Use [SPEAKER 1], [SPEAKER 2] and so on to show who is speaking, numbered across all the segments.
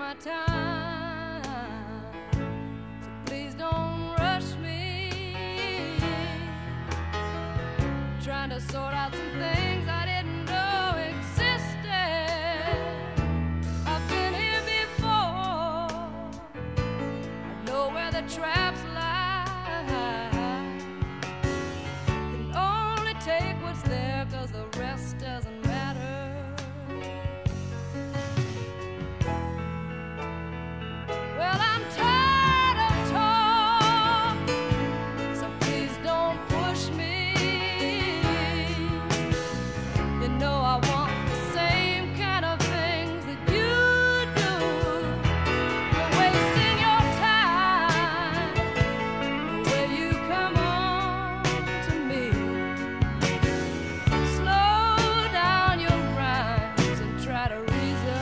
[SPEAKER 1] my time, so please don't rush me. Trying to sort out some things I didn't know existed. I've been here before, I know where the traps lie. Can only take what's there, 'cause the rest doesn't matter. Well, I'm tired of talk, so please don't push me. You know I want the same kind of things that you do. You're wasting your time the way you come on to me. Slow down your rhymes and try to reason.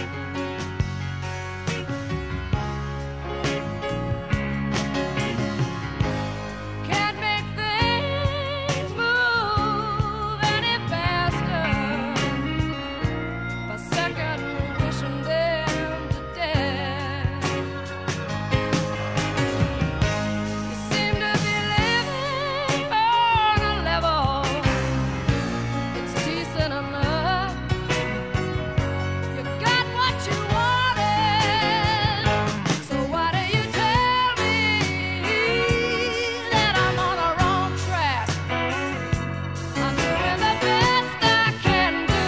[SPEAKER 1] Can't make things move any faster by second wishing them to death. You seem to be living on a level it's decent enough. You got what you wanted, so why do you tell me that I'm on the wrong track? I'm doing the best I can do.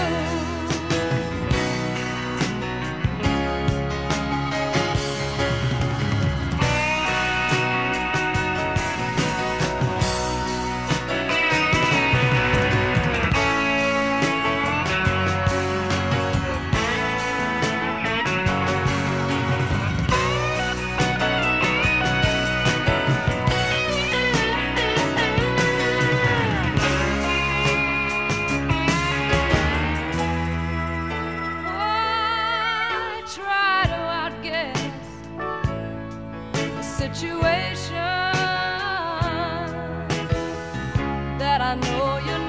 [SPEAKER 1] I try to outguess the situation that I know you